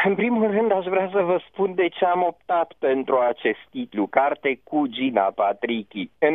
În primul rând aș vrea să vă spun de ce am optat pentru acest titlu, Carte cu Gina Patrichi. În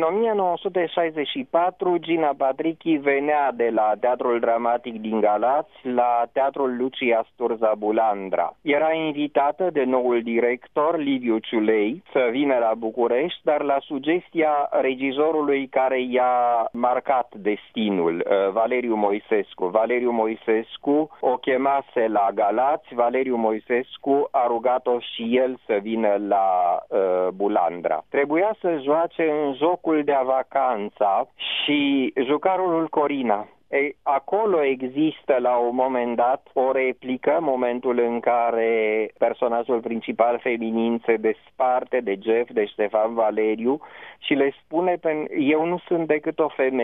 1964, Gina Patrichi venea de la Teatrul Dramatic din Galați la Teatrul Lucia Sturza Bulandra. Era invitată de noul director, Liviu Ciulei, să vină la București, dar la sugestia regizorului care i-a marcat destinul, Valeriu Moisescu. Valeriu Moisescu o chemase la Galați, Valeriu Moisescu a rugat-o și el să vină la Bulandra. Trebuia să joace în Jocul de Vacanța și juca rolul Corina. Acolo există la un moment dat o replică, momentul în care personajul principal feminin se desparte de Jeff, de Ștefan Valeriu și le spune: eu nu sunt decât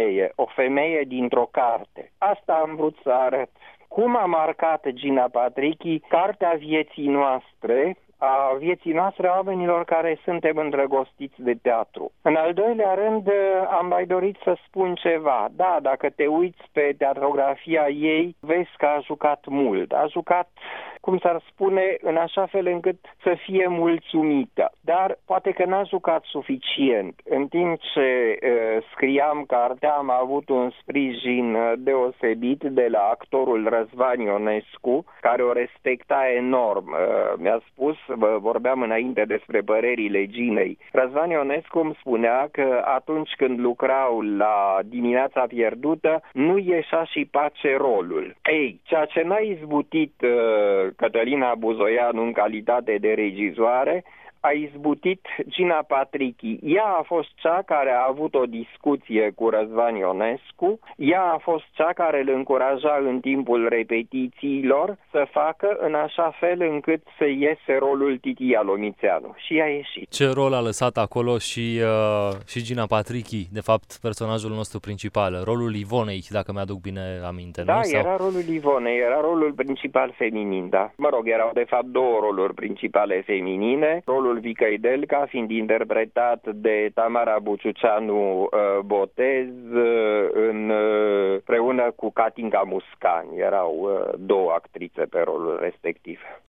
o femeie dintr-o carte. Asta am vrut să arăt. Cum a marcat Gina Patrichi cartea vieții noastre, a vieții noastre a oamenilor care suntem îndrăgostiți de teatru. În al doilea rând, am mai dorit să spun ceva. Da, dacă te uiți pe teatrografia ei, vezi că a jucat mult. A jucat, cum s-ar spune, în așa fel încât să fie mulțumită. Dar poate că n-a jucat suficient. În timp ce scriam cartea, am avut un sprijin deosebit de la actorul Răzvan Ionescu, care o respecta enorm. Mi-a spus, vorbeam înainte despre părerile Ginei. Răzvan Ionescu îmi spunea că atunci când lucrau la Dimineața Pierdută, nu ieșea și Pace rolul. Ceea ce n-a izbutit Cătălina Buzoianu în calitate de regizoare, a izbutit Gina Patrichi. Ea a fost cea care a avut o discuție cu Răzvan Ionescu, ea a fost cea care îl încuraja în timpul repetițiilor să facă în așa fel încât să iese rolul Titia Lomițeanu. Și a ieșit. Ce rol a lăsat acolo și Gina Patrichi, de fapt personajul nostru principal, rolul Ivonei, dacă mi-aduc bine aminte, da, nu? Da, era rolul Ivonei, era rolul principal feminin, da. Mă rog, erau de fapt două roluri principale feminine, rolul Vicăi Delca fiind interpretat de Tamara Buciuceanu Botez împreună cu Catinca Muscani. Erau două actrițe pe rolul respectiv.